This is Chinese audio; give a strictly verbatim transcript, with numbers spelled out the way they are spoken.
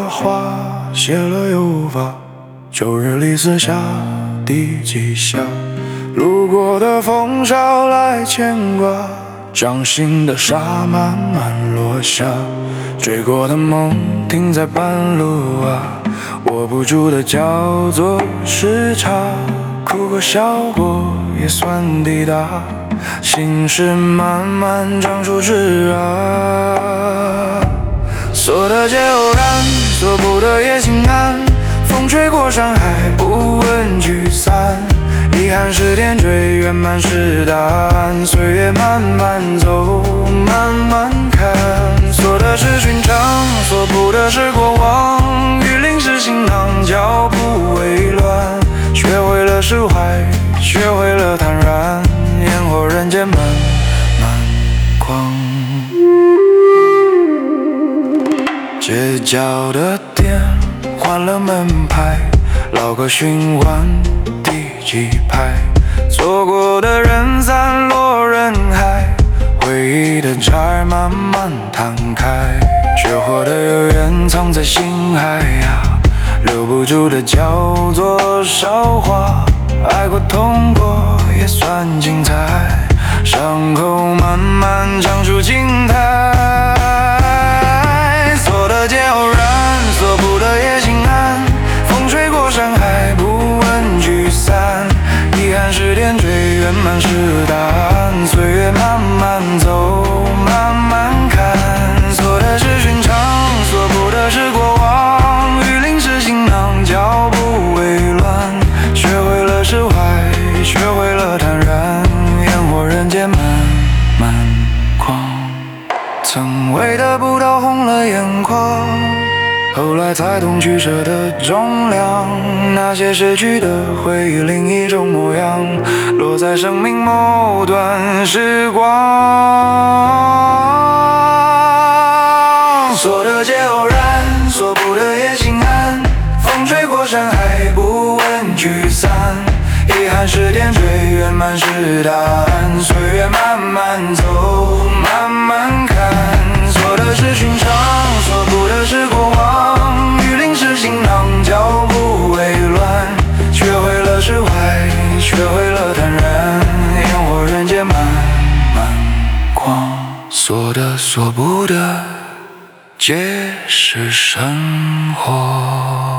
的话写了又发，旧日里撕下第几下，路过的风捎来牵挂，掌心的沙慢慢落下，追过的梦停在半路啊，握不住的叫做时差，哭过笑过也算抵达，心事慢慢长出枝啊。锁的结偶然，锁不得也心安，风吹过山海不问聚散，遗憾是点缀，圆满是答案，岁月慢慢走，慢慢看。锁的是寻常，锁不得是过往，雨淋是行囊，脚步微乱，学会了释怀，学会了坦然，烟火人间漫漫狂。街角的店换了门牌，老歌循环第几排，错过的人散落人海，回忆的债慢慢摊开，绝活的有缘藏在心海呀，留不住的叫做韶华，爱过痛过也算精彩，伤口慢慢长出青苔，锁的结偶然，锁不得也心安，风吹过山海不问聚散，遗憾是点缀，圆满是答案，岁月慢慢走，慢慢看。锁的是寻常，锁不得是过往，雨淋是行囊，脚步微乱，学会了释怀，学会了坦然，烟火人间漫漫狂。曾为的不到红了眼眶，后来才懂取舍的重量，那些逝去的回忆另一种模样，落在生命某段时光。锁的结偶然，锁不得也心安，风吹过山海不问聚散，遗憾是点缀，圆满是答案，岁月慢慢走，慢慢看。锁的是寻常，锁不得是过往，雨淋是行囊，脚步微乱，学会了释怀，学会了坦然，烟火人间漫漫狂。锁的锁不得，皆是生活。